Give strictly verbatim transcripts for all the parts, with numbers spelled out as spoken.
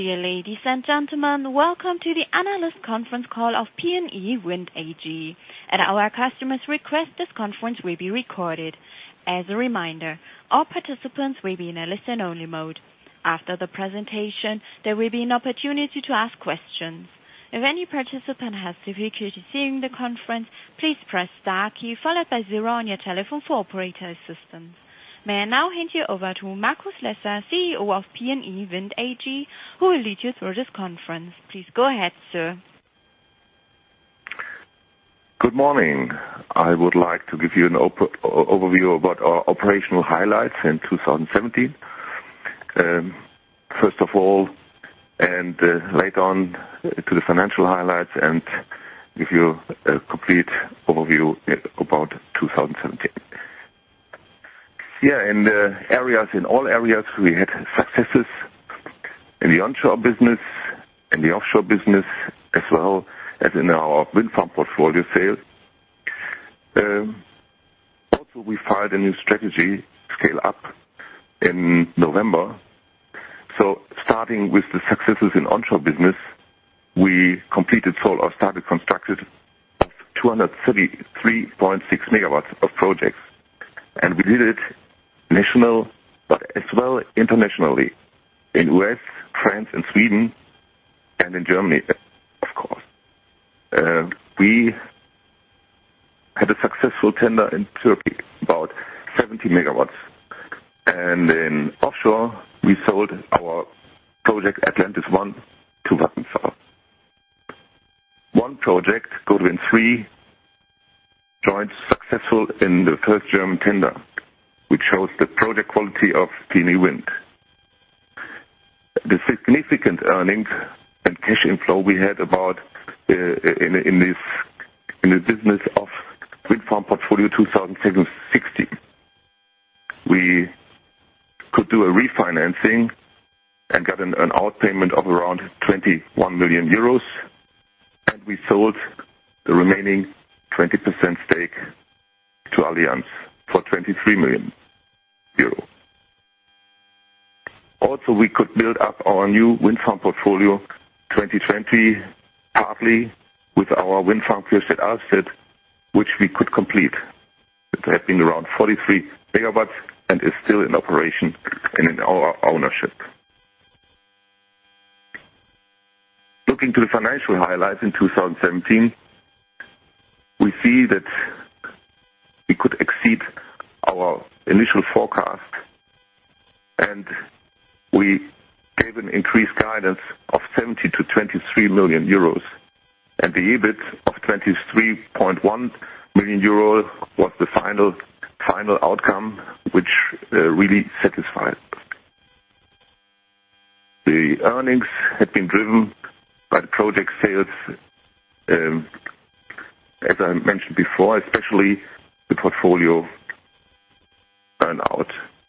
Dear ladies and gentlemen, welcome to the analyst conference call of P N E Wind A G. At our customer's request, this conference will be recorded. As a reminder, all participants will be in a listen-only mode. After the presentation, there will be an opportunity to ask questions. If any participant has difficulty seeing the conference, please press star key followed by zero on your telephone for operator assistance. May I now hand you over to Markus Lesser, C E O of P N E Wind A G, who will lead you through this conference. Please go ahead, sir. Good morning. I would like to give you an op- overview about our operational highlights in two thousand seventeen. Um, first of all, and uh, later on uh, to the financial highlights, and give you a complete overview about two thousand seventeen. Yeah, in the areas, in all areas, we had successes in the onshore business, in the offshore business, as well as in our wind farm portfolio sale. Um, also, we filed a new strategy, Scale Up, in November. So, starting with the successes in onshore business, we completed sold or started constructed of two hundred thirty-three point six megawatts of projects. And we did it national, but as well internationally, in U S, France, and Sweden, and in Germany, of course. Uh, we had a successful tender in Turkey, about seventy megawatts. And in offshore, we sold our project Atlantis one to Vattenfall. One project, Gode Wind three, joined successful in the first German tender, which shows the project quality of P N E Wind. The significant earnings and cash inflow we had about uh, in, in this in the business of wind farm portfolio two thousand sixteen. We could do a refinancing and got an, an outpayment of around twenty-one million euros, and we sold the remaining twenty percent stake to Allianz for twenty-three million euro. Also, we could build up our new wind farm portfolio twenty twenty partly with our wind farm Kyrstedt Alstedt, which we could complete. It had been around forty-three megawatts and is still in operation and in our ownership. Looking to the financial highlights in two thousand seventeen, we see that we could exceed our initial forecast, and we gave an increased guidance of seventy to twenty-three million euros, and the E B I T of twenty-three point one million euro was the final final outcome, which uh, really satisfied. The earnings had been driven by the project sales, um, as I mentioned before, especially the portfolio earn out.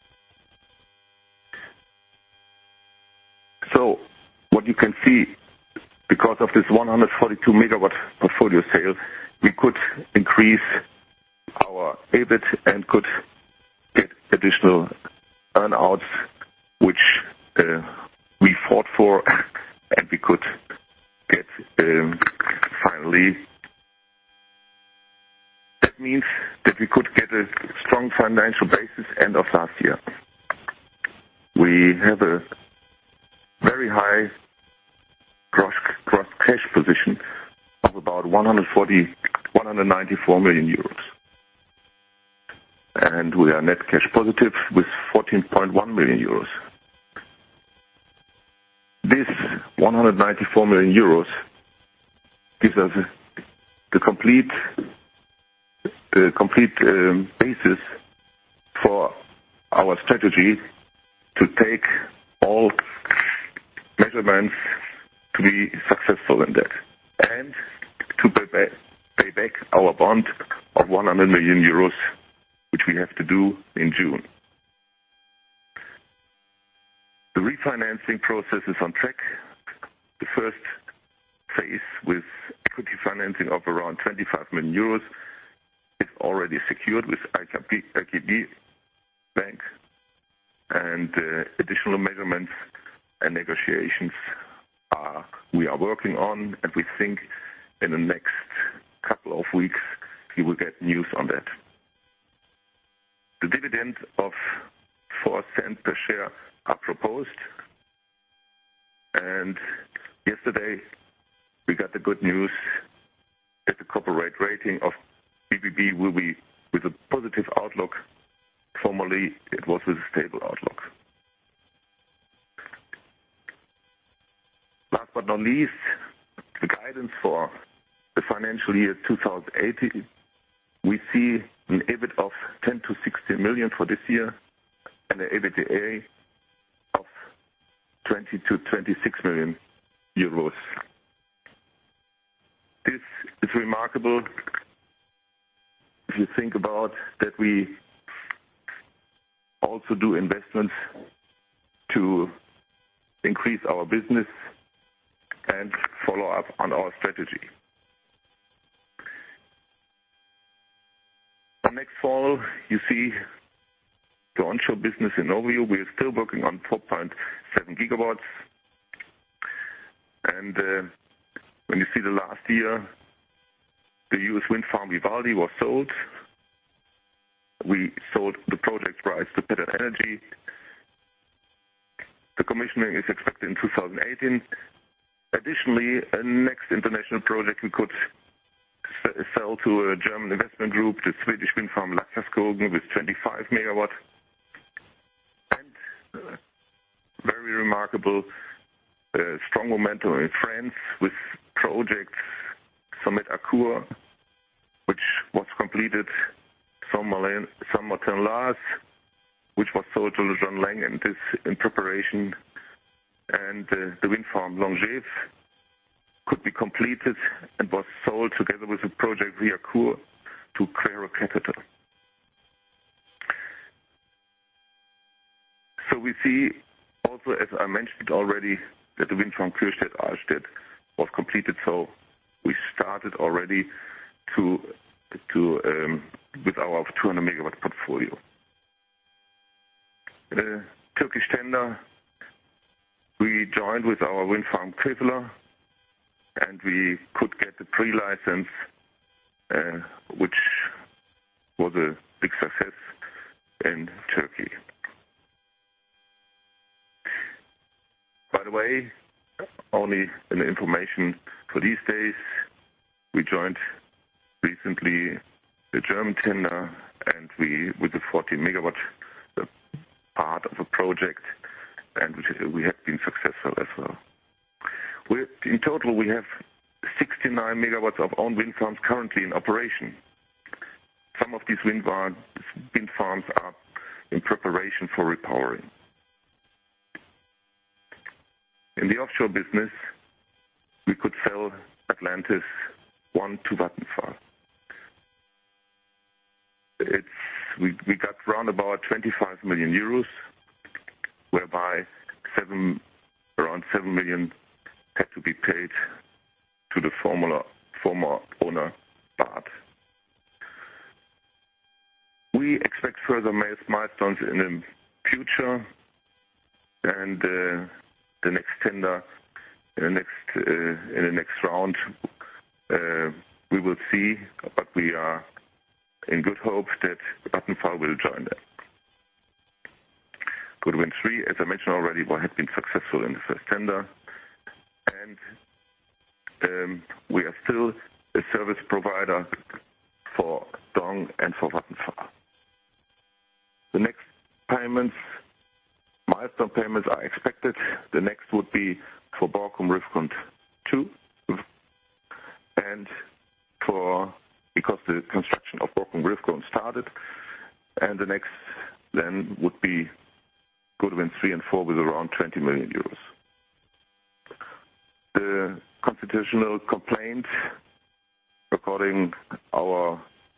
So, what you can see, because of this one hundred forty-two megawatt portfolio sale, we could increase our E B I T and could get additional earn-outs, which uh, we fought for, and we could get um, finally. That means that we could get a strong financial basis end of last year. We have a very high gross, gross cash position of about one hundred forty, one hundred ninety-four million euros. And we are net cash positive with fourteen point one million euros. This one hundred ninety-four million euros gives us the complete the complete um, basis for our strategy to take all measurements to be successful in that, and to pay back, pay back our bond of one hundred million euros, which we have to do in June. The refinancing process is on track. The first phase with equity financing of around twenty-five million euros is already secured with I K B Bank, and uh, additional measurements and negotiations are we are working on, and we think in the next couple of weeks you will get news on that. The dividend of four cents per share are proposed, and yesterday we got the good news that the corporate rating of B B B will be with a positive outlook. Formerly it was with a stable outlook. Last but not least, the guidance for the financial year two thousand eighteen. We see an EBIT of ten to sixteen million for this year and an EBITDA of twenty to twenty-six million euros. This is remarkable if you think about that we also do investments to increase our business and follow up on our strategy. Next fall, you see the onshore business in overview. We are still working on four point seven gigawatts. And uh, when you see the last year, the U S wind farm Vivaldi was sold. We sold the project rights to Pattern Energy. The commissioning is expected in two thousand eighteen. Additionally, a next international project we could sell to a German investment group, the Swedish wind farm Laxaskogen with twenty-five megawatts. And uh, very remarkable, uh, strong momentum in France with projects Sommet Accour, which was completed, Saint-Martin-Lars, which was sold to John Lang and is in preparation, and uh, the wind farm Longève could be completed and was sold together with the project Viacour to Quaero Capital. So we see also, as I mentioned already, that the wind farm Kürstedt-Alstedt was completed. So we started already to to um, with our two hundred megawatt portfolio. Uh, Turkish tender, we joined with our wind farm Kevlar, and we could get the pre-license, uh, which was a big success in Turkey. By the way, only an information for these days, we joined recently the German tender, and we, with the forty megawatt uh, part of a project, and we have been successful as well. We're, in total, we have sixty-nine megawatts of own wind farms currently in operation. Some of these wind, farm, wind farms are in preparation for repowering. In the offshore business, we could sell Atlantis one to Vattenfall. It's, we, we got round about twenty-five million euros, whereby seven, around seven million had to be paid to the former, former owner, Bart. We expect further milestones in the future, and uh, the next tender, in the next, uh, in the next round, uh, we will see, but we are in good hope that Vattenfall will join them. Gode Wind three, as I mentioned already, had been successful in the first tender, and um, we are still a service provider for Dong and for Vattenfall. The next payments, milestone payments are expected. The next would be for Borkum Riffgrund two, and for, because the construction of Borkum Riffgrund started, and the next then would be Gode Wind three and four with around twenty million euros. The constitutional complaint, according our,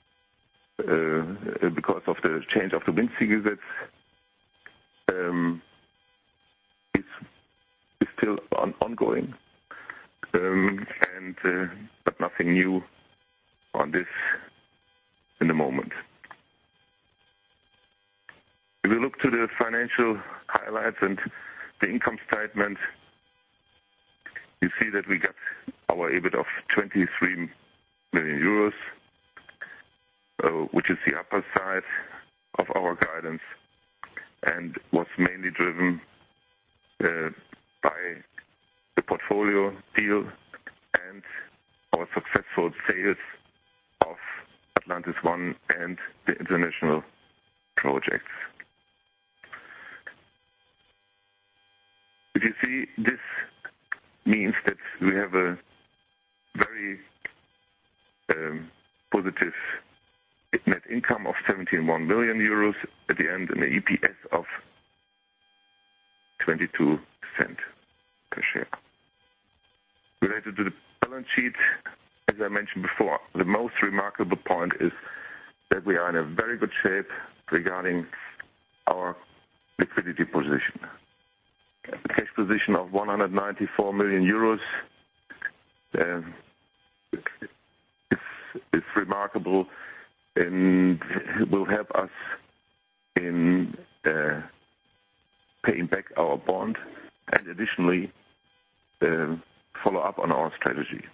uh, because of the change of the Windseegesetz, um, is, is still on, ongoing, um, and uh, but nothing new on this in the moment. If we look to the financial highlights and the income statement, you see that we got our EBIT of twenty-three million euros, uh, which is the upper side of our guidance, and was mainly driven uh, by the portfolio deal and our successful sales of Atlantis One and the international projects. If you see, this means that we have a very um, positive net income of seventeen point one million euros at the end, and the E P S of twenty-two cents per share. Related to the balance sheet, as I mentioned before, the most remarkable point is that we are in a very good shape regarding our liquidity position. A cash position of one hundred ninety-four million euros uh, is, is remarkable and will help us in uh, paying back our bond and additionally uh, follow up on our strategy.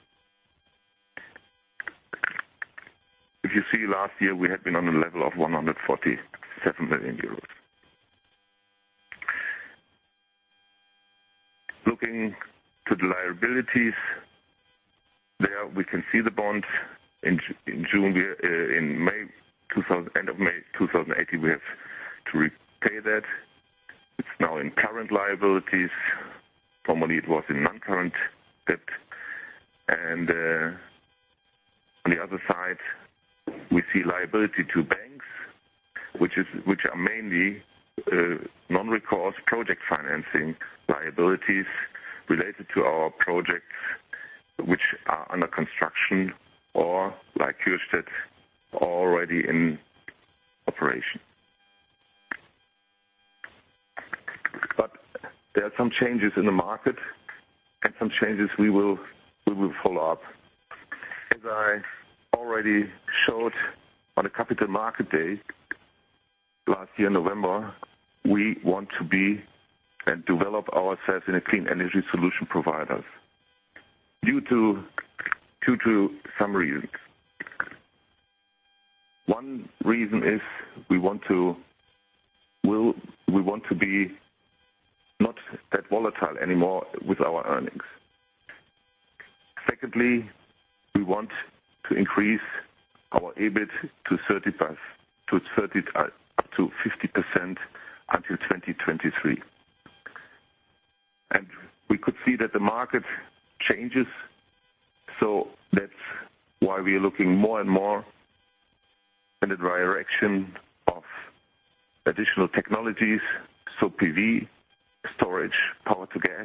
If you see, last year we had been on a level of one hundred forty-seven million euros. Looking to the liabilities, there we can see the bond. In, in June, we, uh, in May, two thousand, end of May twenty eighteen, we have to repay that. It's now in current liabilities. Formerly, it was in non-current debt. And uh, on the other side, we see liability to banks, which is which are mainly uh, non-recourse project financing liabilities related to our projects which are under construction or, like Kürstedt, already in operation. But there are some changes in the market and some changes we will we will follow up. As I already showed on the Capital Market Day last year in November, we want to be and develop ourselves in a clean energy solution providers. Due to due to some reasons. One reason is we want to will we want to be not that volatile anymore with our earnings. Secondly, we want to increase our EBIT to thirty to thirty up to fifty percent until twenty twenty-three. And we could see that the market changes, so that's why we are looking more and more in the direction of additional technologies, so P V, storage, power to gas,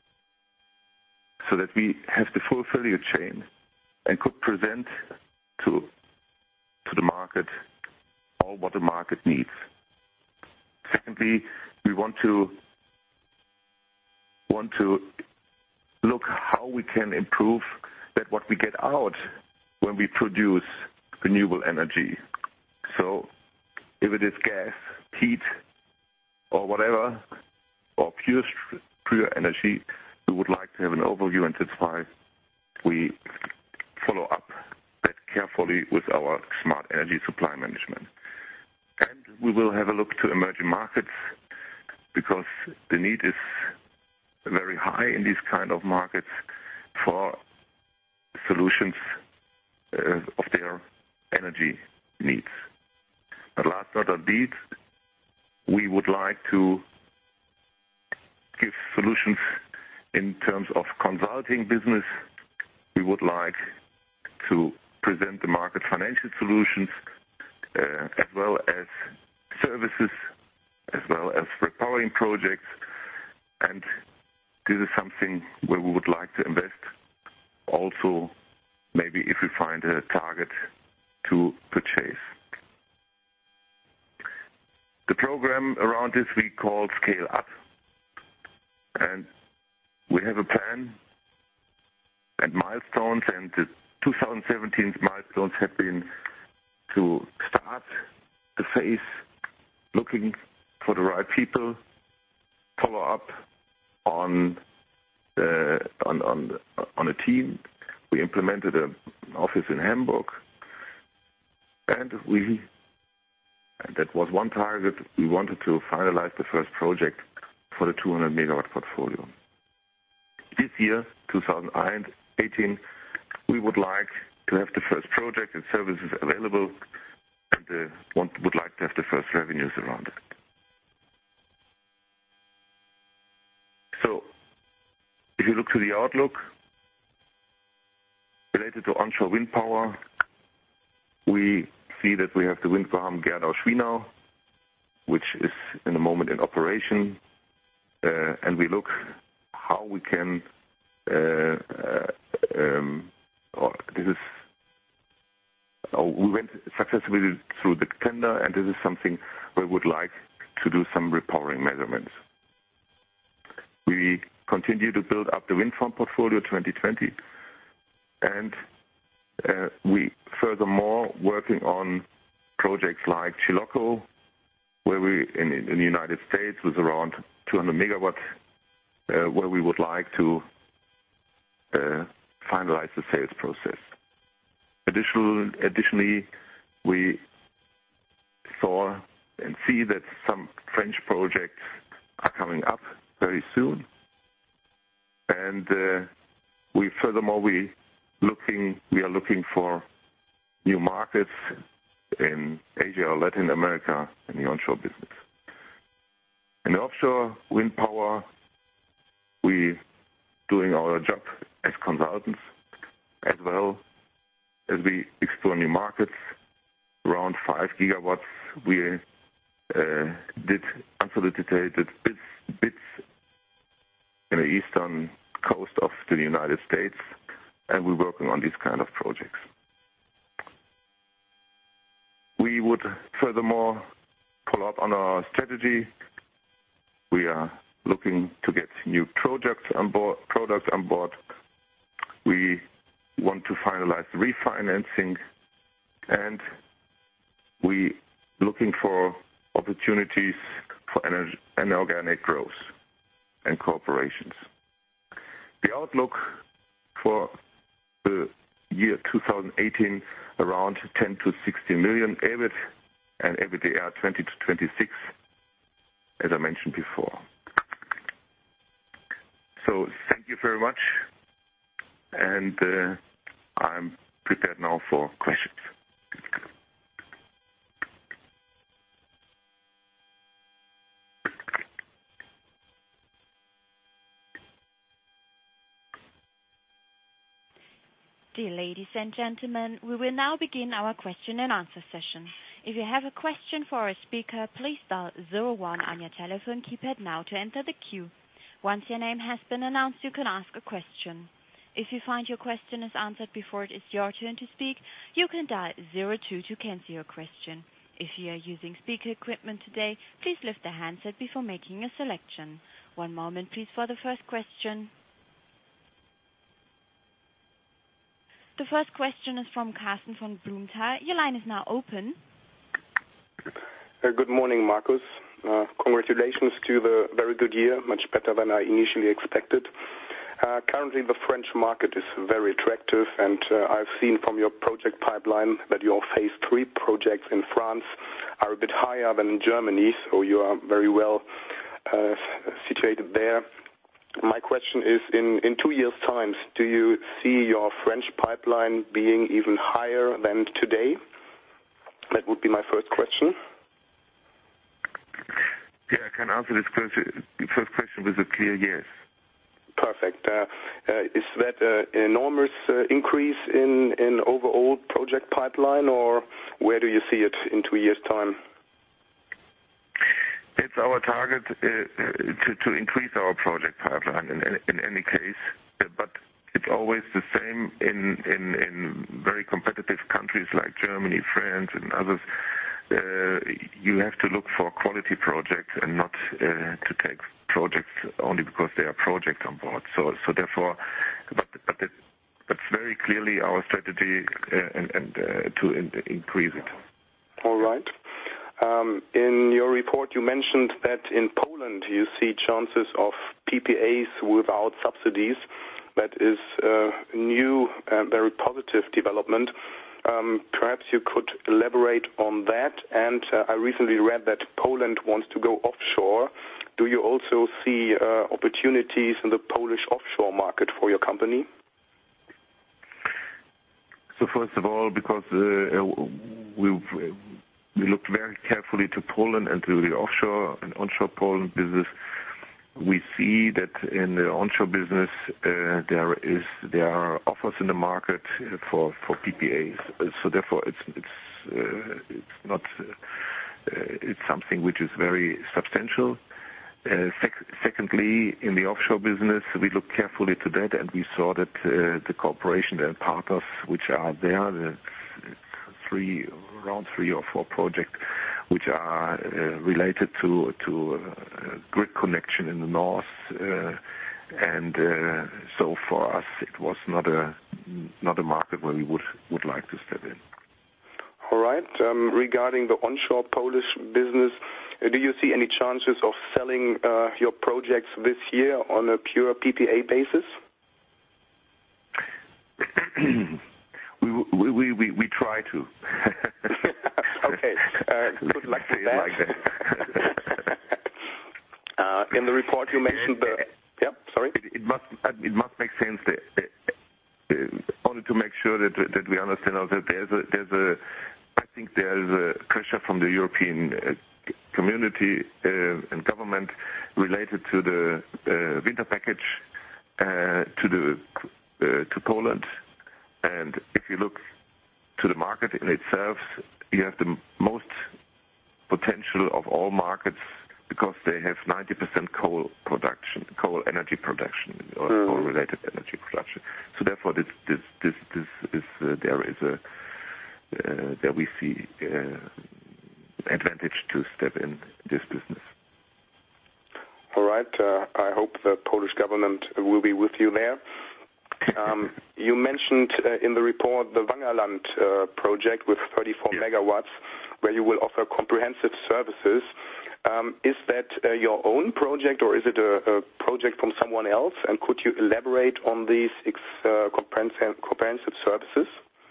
so that we have the full value chain and could present to to the market all what the market needs. Secondly, we want to want to look how we can improve that what we get out when we produce renewable energy. So if it is gas, heat, or whatever, or pure pure energy, we would like to have an overview, and that's why we follow up that carefully with our smart energy supply management. And we will have a look to emerging markets, because the need is very high in these kind of markets for solutions uh, of their energy needs. But last but not least, we would like to give solutions in terms of consulting business. We would like to present the market financial solutions uh, as well as services, as well as repowering projects, and this is something where we would like to invest. Also, maybe if we find a target to purchase. The program around this we call Scale Up, and we have a plan and milestones, and the two thousand seventeen milestones have been to start the phase looking for the right people, follow up on uh, on on on a team. We implemented an office in Hamburg, and we and that was one target. We wanted to finalize the first project for the two hundred megawatt portfolio. This year, two thousand eighteen, we would like to have the first project and services available, and uh, want, would like to have the first revenues around it. So, if you look to the outlook related to onshore wind power, we see that we have the wind farm Gerdau-Schwienau, which is in the moment in operation, uh, and we look how we can. Uh, uh, um, or this is. Oh, we went successfully through the tender, and this is something we would like to do some repowering measurements. We continue to build up the wind farm portfolio twenty twenty, and uh, we furthermore working on projects like Chilocco, where we in, in the United States with around two hundred megawatt, uh, where we would like to uh, finalize the sales process. Additional, additionally, we saw and see that some French projects are coming up very soon, and uh, we furthermore we looking we are looking for new markets in Asia or Latin America in the onshore business. In the offshore wind power, we doing our job as consultants as well. As we explore new markets, around five gigawatts, we uh, did unsolicited bids, bids in the eastern coast of the United States, and we're working on these kind of projects. We would furthermore follow up on our strategy. We are looking to get new projects on board. Products on board. We want to finalize the refinancing, and we looking for opportunities for inorganic growth and cooperations. The outlook for the year two thousand eighteen around ten to sixteen million E B I T and EBITDA twenty to twenty-six, as I mentioned before. So thank you very much, and uh, I'm prepared now for questions. Dear ladies and gentlemen, we will now begin our question and answer session. If you have a question for our speaker, please dial zero one on your telephone keypad now to enter the queue. Once your name has been announced, you can ask a question. If you find your question is answered before it is your turn to speak, you can dial zero two to cancel your question. If you are using speaker equipment today, please lift the handset before making a selection. One moment, please, for the first question. The first question is from Carsten von Blumenthal. Your line is now open. Uh, good morning, Markus. Uh, congratulations to the very good year, much better than I initially expected. Uh, currently, the French market is very attractive, and uh, I've seen from your project pipeline that your phase three projects in France are a bit higher than in Germany, so you are very well uh, situated there. My question is, in, in two years' time, do you see your French pipeline being even higher than today? That would be my first question. Yeah, I can answer this question, first question with a clear yes. Perfect. Uh, uh, is that uh, an enormous uh, increase in, in overall project pipeline, or where do you see it in two years' time? It's our target uh, to, to increase our project pipeline in, in any case, but it's always the same in, in, in very competitive countries like Germany, France, and others. Uh, you have to look for quality projects and not uh, to take projects only because there are projects on board. So, so therefore, but but it, that's very clearly our strategy, uh, and, and uh, to in, increase it. All right. Um, in your report, you mentioned that in Poland you see chances of P P As without subsidies. That is a new and very positive development. Um, perhaps you could elaborate on that. And uh, I recently read that Poland wants to go offshore. Do you also see uh, opportunities in the Polish offshore market for your company? So first of all, because uh, we we looked very carefully to Poland and to the offshore and onshore Poland business, we see that in the onshore business uh, there is there are offers in the market for, for P P As. So therefore, it's it's uh, it's not uh, it's something which is very substantial. Uh, sec- secondly, in the offshore business, we looked carefully to that, and we saw that uh, the cooperation and partners which are there, the three, around three or four projects, which are uh, related to to uh, grid connection in the north, uh, and uh, so for us, it was not a not a market where we would would like to step in. All right. Um, regarding the onshore Polish business, uh, do you see any chances of selling uh, your projects this year on a pure P P A basis? we, we, we, we, we try to. Okay. Uh, good luck with that. Like that. uh, in the report, you mentioned the. Yeah. Sorry. It, it must it must make sense that. Uh, uh, only to make sure that that we understand also that there's a there's a I think there's a pressure from the European uh, community uh, and government related to the uh, winter package uh, to the uh, to Poland, and if you look to the market in itself, you have the most potential of all markets because they have ninety percent coal production, coal energy production, or mm. coal-related energy production. So therefore, this this this, this is uh, there is a uh, there we see uh, advantage to step in this business. All right. Uh, I hope the Polish government will be with you there. Um, you mentioned uh, in the report the Wangerland uh, project with thirty-four yeah. megawatts, where you will offer comprehensive services. Um, is that uh, your own project, or is it a, a project from someone else? And could you elaborate on these uh, comprehensive, comprehensive services?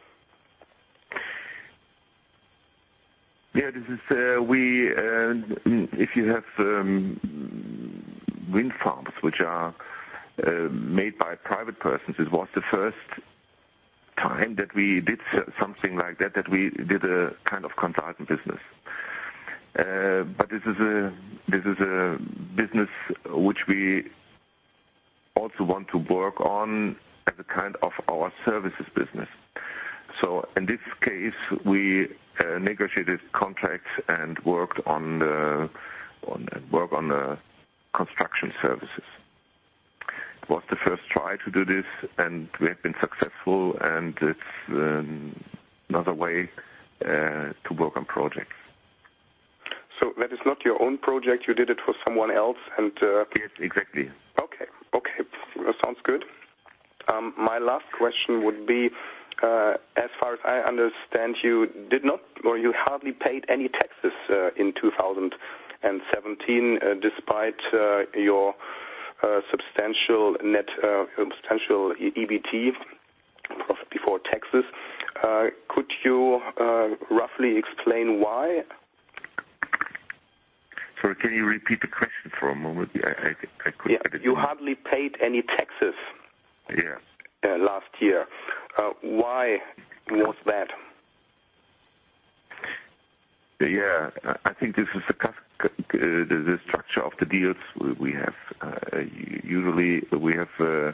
Yeah, this is uh, we. Uh, if you have um, wind farms which are uh, made by private persons, it was the first time that we did something like that. That we did a kind of consultant business. Uh, but this is a this is a business which we also want to work on as a kind of our services business. So in this case, we uh, negotiated contracts and worked on the on work on the construction services. It was the first try to do this, and we have been successful. And it's um, another way uh, to work on projects. So that is not your own project. You did it for someone else, and uh, yes, exactly. Okay, okay, that sounds good. Um, my last question would be, uh, as far as I understand, you did not, or you hardly paid any taxes uh, in two thousand seventeen, uh, despite uh, your uh, substantial net, uh, substantial E B T, profit before taxes. Uh, could you uh, roughly explain why? Sorry, can you repeat the question for a moment? I, I, I could, yeah, I you hardly paid any taxes yeah. uh, last year. Uh, why was that? Yeah, I think this is the, the, the structure of the deals we have. Uh, usually we have, uh,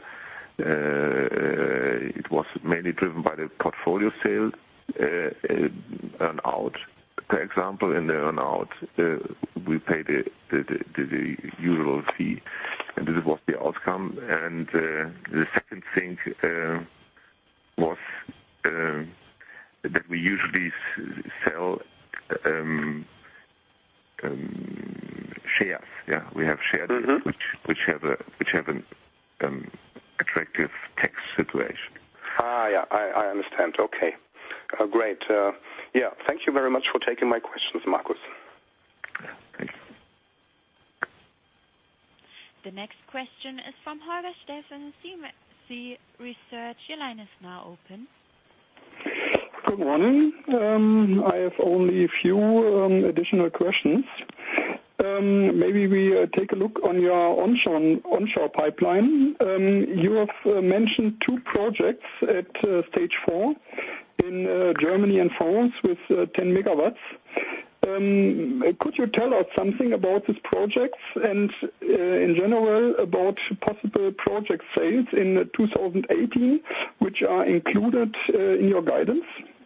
uh, it was mainly driven by the portfolio sale, uh, earn out. For example, in the earn-out, uh, we pay the, the, the, the usual fee, and this was the outcome. And uh, the second thing uh, was uh, that we usually s- sell um, um, shares. Yeah, we have shares mm-hmm. which which have a which have an um, attractive tax situation. Ah, yeah, I, I understand. Okay, uh, great. Uh, Yeah, thank you very much for taking my questions, Markus. Thank you. The next question is from Holger Steffen, C Research. Your line is now open. Good morning. Um, I have only a few um, additional questions. Um, maybe we uh, take a look on your onshore onshore pipeline. Um, you have uh, mentioned two projects at uh, stage four in uh, Germany and France with uh, ten megawatts. Um, could you tell us something about these projects and uh, in general about possible project sales in uh, two thousand eighteen, which are included uh, in your guidance?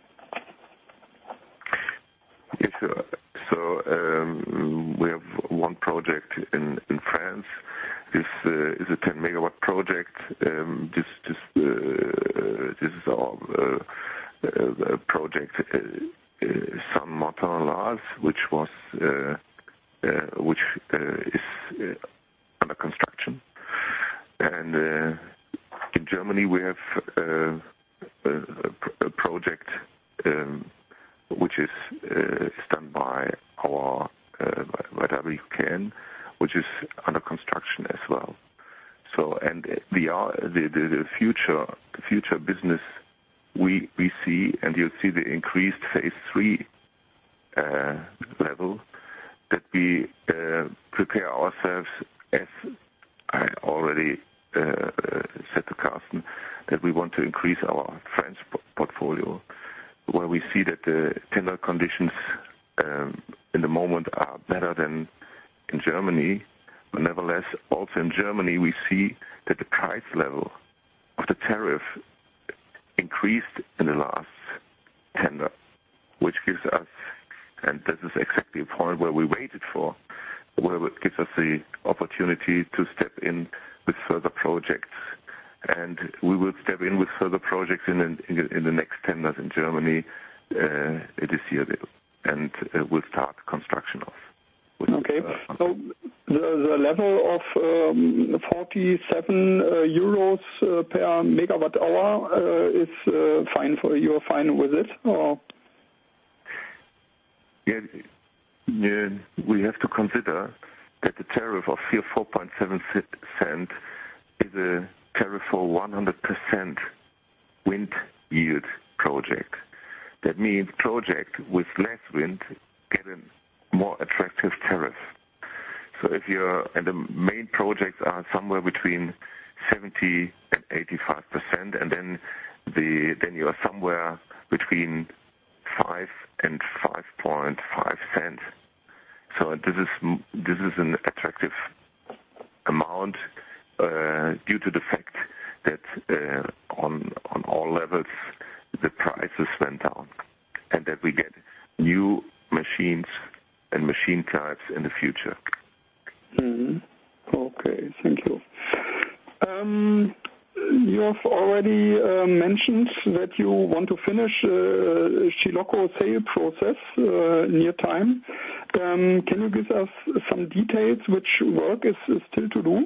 Yes, sure. So um, we have one project in, in France. This uh, is a ten megawatt project. Um, this this uh, this is our uh, uh, project uh, uh, Saint-Martin-Lars, which was uh, uh, which uh, is uh, under construction. And uh, in Germany we have uh, a, a project. Um, which is, uh, is done by our uh, by W K N, which is under construction as well. So, and the uh, the, the, the future the future business we we see, and you see the increased phase three uh, level, that we uh, prepare ourselves, as I already uh, said to Carsten, that we want to increase our French portfolio, where we see that the tender conditions um, in the moment are better than in Germany. But nevertheless, also in Germany, we see that the price level of the tariff increased in the last tender, which gives us, and this is exactly a point where we waited for, where it gives us the opportunity to step in with further projects. And we will step in with further projects in in, in the next tenders in Germany uh, this year, and uh, we'll start construction of. Okay, uh, so the, the level of um, forty-seven uh, euros uh, per megawatt hour uh, is uh, fine for you. You're fine with it, or? Yeah, yeah, we have to consider that the tariff of four point seven cent is a tariff for one hundred percent wind yield project. That means project with less wind get a more attractive tariff. So if you're, and the main projects are somewhere between seventy and eighty-five percent, and then the then you are somewhere between five and five point five cents. So this is this is an attractive amount. Uh, due to the fact that uh, on on all levels the prices went down, and that we get new machines and machine types in the future. Mm-hmm. Okay, thank you. Um, you have already uh, mentioned that you want to finish uh, Chilocco sale process uh, near time. Um, can you give us some details which work is, is still to do?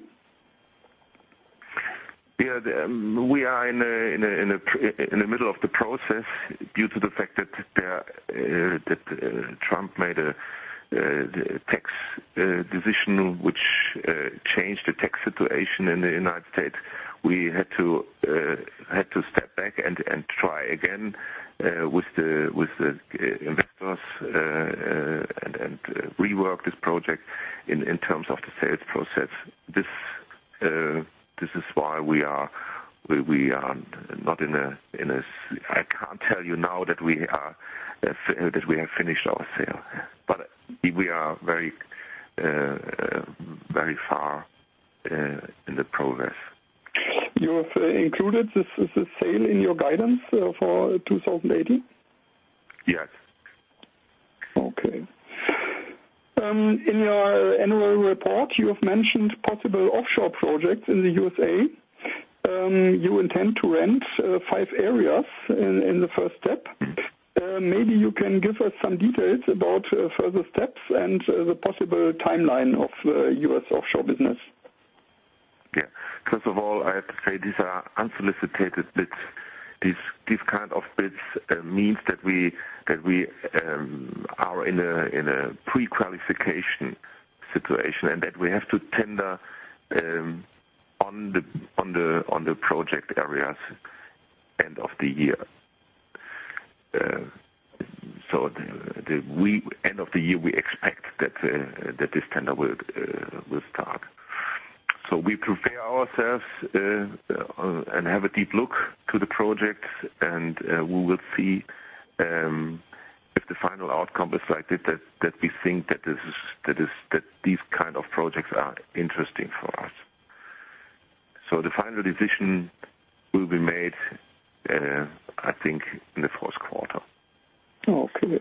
Yeah, the, um, we are in a, in a, in a, in the middle of the process due to the fact that there, uh, that uh, Trump made a uh, tax uh, decision which uh, changed the tax situation in the United States. We had to uh, had to step back and, and try again uh, with the with the uh, investors uh, uh, and, and uh, rework this project in, in terms of the sales process. This. Uh, This is why we are we, we are not in a in a. I can't tell you now that we are uh, that we have finished our sale, but we are very uh, very far uh, in the progress. You have uh, included this, this sale in your guidance uh, for two thousand eighteen? Yes. Okay. Um, in your annual report, you have mentioned possible offshore projects in the U S A. Um, you intend to rent uh, five areas in, in the first step. Uh, maybe you can give us some details about uh, further steps and uh, the possible timeline of uh, U S offshore business. Yeah. First of all, I have to say these are unsolicited bids. this this kind of bids uh, means that we that we um, are in a in a pre-qualification situation, and that we have to tender um, on the on the on the project areas end of the year. Uh, so the, the we end of the year we expect that uh, that this tender will uh, will start. So we prepare ourselves uh, uh, and have a deep look to the projects, and uh, we will see um, if the final outcome is like this, that that we think that this is that is that these kind of projects are interesting for us. So the final decision will be made, uh, I think, in the fourth quarter. Okay.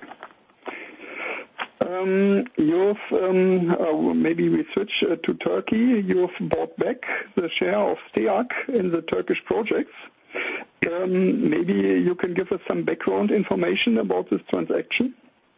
Um, you've um, uh, maybe we switch uh, to Turkey. You've bought back the share of STEAG in the Turkish projects. Um, maybe you can give us some background information about this transaction.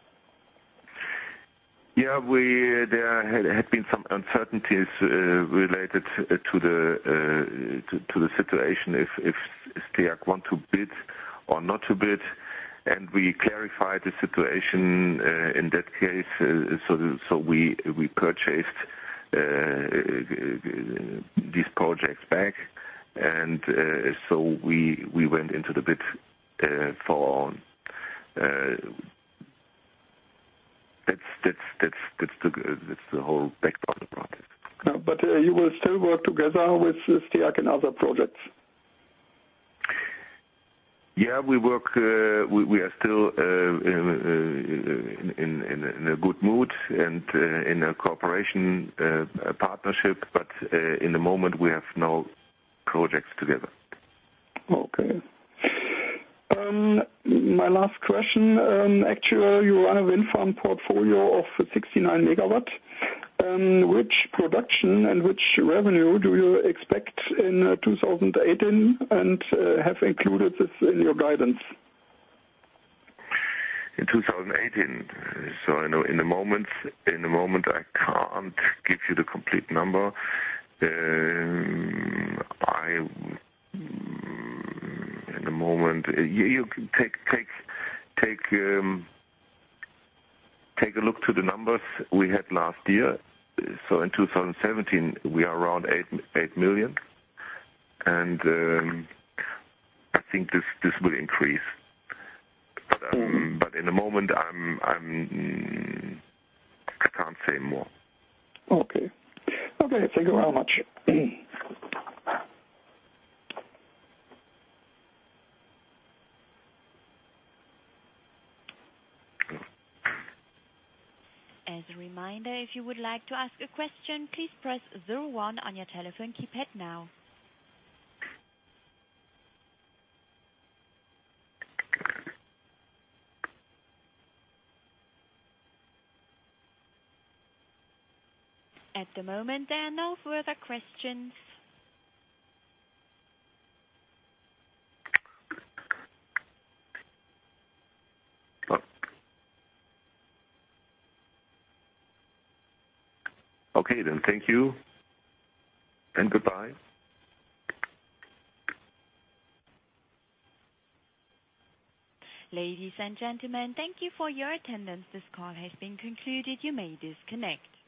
Yeah, we there had, had been some uncertainties uh, related uh, to the uh, to, to the situation if if STEAG want to bid or not to bid. And we clarified the situation uh, in that case. Uh, so, so we we purchased uh, these projects back, and uh, so we we went into the bid uh, for. Uh, that's that's that's that's the that's the whole background about it. No, but uh, you will still work together with STEAG and other projects. Yeah, we work. Uh, we, we are still uh, in, in, in, in a good mood and uh, in a cooperation uh, partnership. But uh, in the moment, we have no projects together. Okay. Um, my last question. Um, actually, you run a wind farm portfolio of sixty-nine megawatt. Um, which production and which revenue do you expect in uh, two thousand eighteen, and uh, have included this in your guidance? In two thousand eighteen, so I know in the moment, in the moment I can't give you the complete number. Um, I, in the moment, uh, you, you can take take take. Um, Take a look to the numbers we had last year. So in two thousand seventeen, we are around eight eight million, and um, I think this this will increase. But um, mm-hmm. but in the moment, I'm I'm I can't say more. Okay. Okay. Thank you very much. As a reminder, if you would like to ask a question, please press zero one on your telephone keypad now. At the moment, there are no further questions. Okay, then thank you and goodbye. Ladies and gentlemen, thank you for your attendance. This call has been concluded. You may disconnect.